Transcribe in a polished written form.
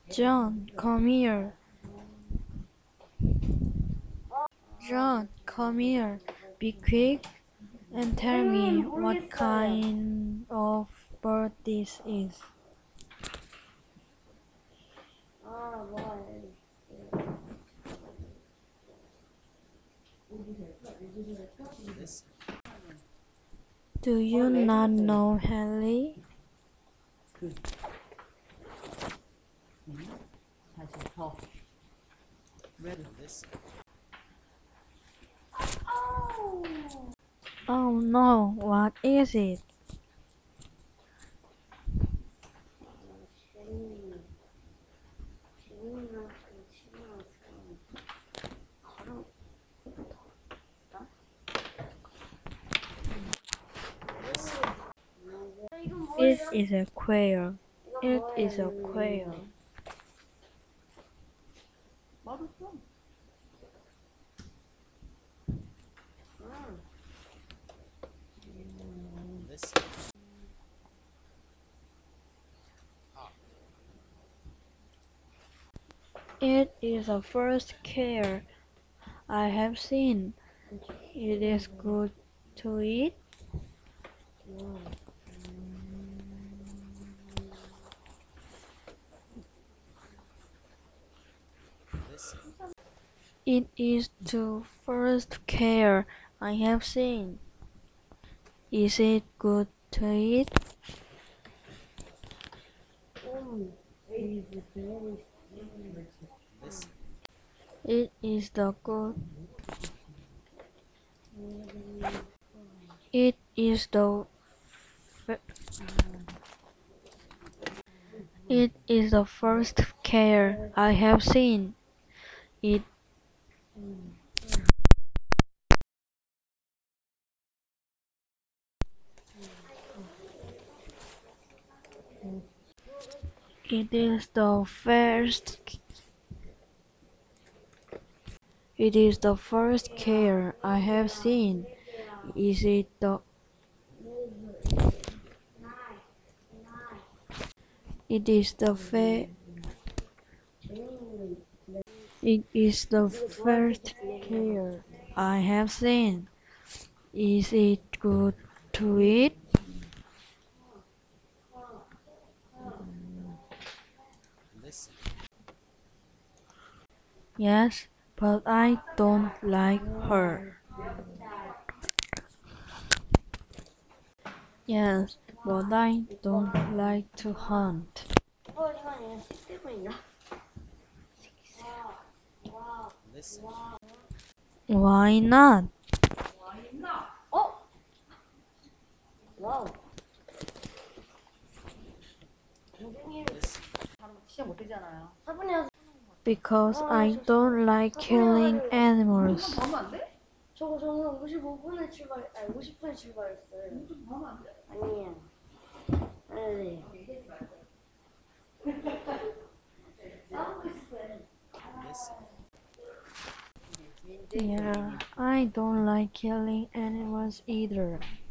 John, come here. John, come here. Be quick and tell me what kind of bird this is. Do you not know Haley? Oh no, what is it? It is a quail. It is a quail. It is the first quail I have seen. It is good to eat. It is the first quail I have seen. Is it good to eat? It is the good. It is the. It is the first quail I have seen. It. It is the first. It is the first quail I have seen. Is it the? It is the fa. It is the first quail I have seen. Is it good to eat? Yes, but I don't like her. Yes, but I don't like to hunt. Why not? Because I don't like killing animals. 저는 55분에 출발, 아니 50분에 출발했어요. 아니에요. 네. Yeah, I don't like killing animals either.